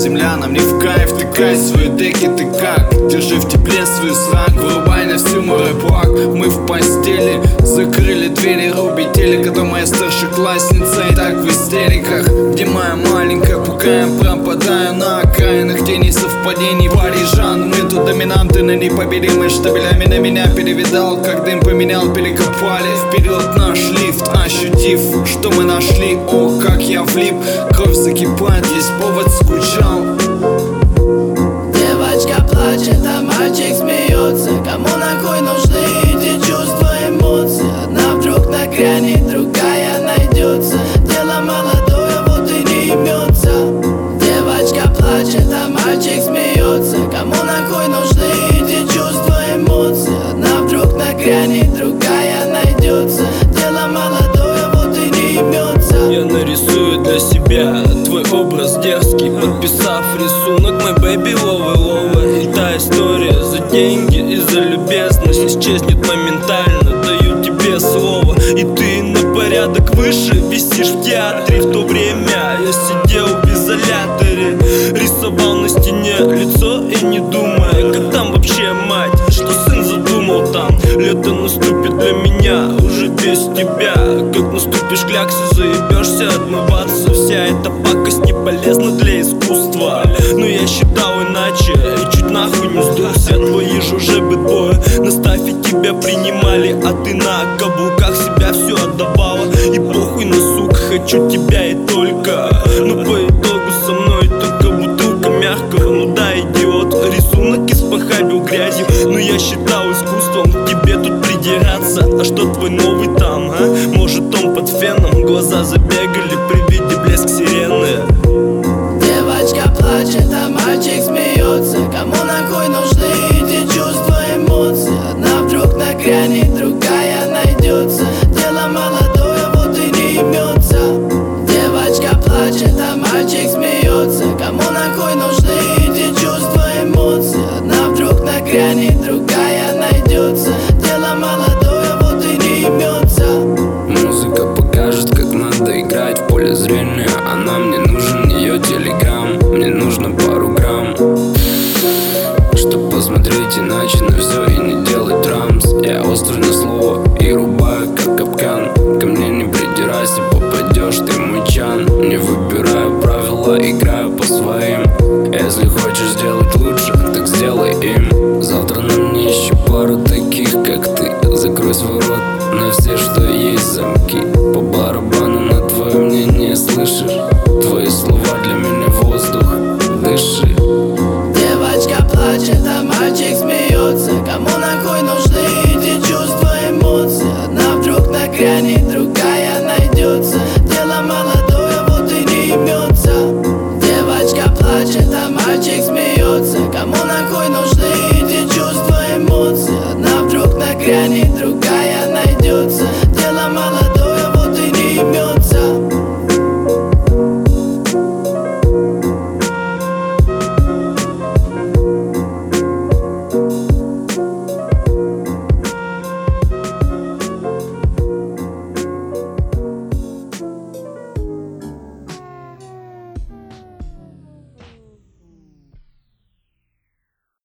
земля нам не в кайф. Тыкай свои деки, ты как? Держи в тепле свой срак, вырубай на всю мой рэп-лак. Мы в постели, закрыли двери, руби телек. Это моя старшеклассница и так в истериках. Где моя маленькая, пукаем, пропадаю на окраинах, где не совпадений парижан. Мы тут доминанты на непобедимой, штабелями на меня перевидал, как дым поменял, перекопали вперед наш лифт, ощутив, что мы нашли. О, как я влип, кровь закипает, есть повод, скучал. Девочка плачет, а мальчик смеется. Кому нахуй нужны эти чувства, эмоции? Одна вдруг нагрянет, другая найдется. Дело молодое, вот и не имется. Девочка плачет, а мальчик смеется. Кому нахуй нужны эти чувства, эмоции? Одна вдруг нагрянет, другая найдется. Дело молодое, вот и не имется. Я нарисую для себя твой образ дерзкий, подписав рисунок мой бэйби ловы. И та история за деньги и за любезность исчезнет моментально, даю тебе слово. И ты на порядок выше висишь в театре. В то время я сидел в изоляторе, рисовал на стене лицо и не думая, как там вообще мать, что сын задумал там. Лето наступит для меня уже без тебя. Как наступишь кляксы, заебешься отмываться. Вся эта пакость не полезна для искусства, но я считал иначе и чуть нахуй не сдулся. Твои же уже бэтбои на стафе тебя принимали, а ты на каблуках себя все отдавала. И похуй на сук, хочу тебя и только. Но по итогу со мной только бутылка мягкого. Ну да, идиот, рисунок испохабил грязью, но я считал искусством к тебе тут придираться. А что твой новый там, а? Может он под феном? Глаза забегали при виде блеск сирены. Девочка плачет, а мальчик смеется. Кому нахуй нужны эти чувства, эмоции? Одна вдруг нагрянет, другая найдется. Дело молодое, вот и не имется. Девочка плачет, а мальчик смеется. Кому нахуй нужны эти чувства, эмоции? Одна вдруг нагрянет, другая найдется. Дело молодое, вот и не имется. Музыка покажет, как надо играть в поле зрения. Она мне нужен, ее телеграм. Мне нужно пару грамм, чтоб посмотреть иначе на все и не делать трамс. Я острый на слово и рубаю как капкан. Ко мне не придирайся, попадешь ты мой чан. Не выбираю правила, играю по своим. Если хочешь сделать лучше, так сделай им. Завтра на мне еще пару таких, как ты. Закрой свой рот на все, что есть замки.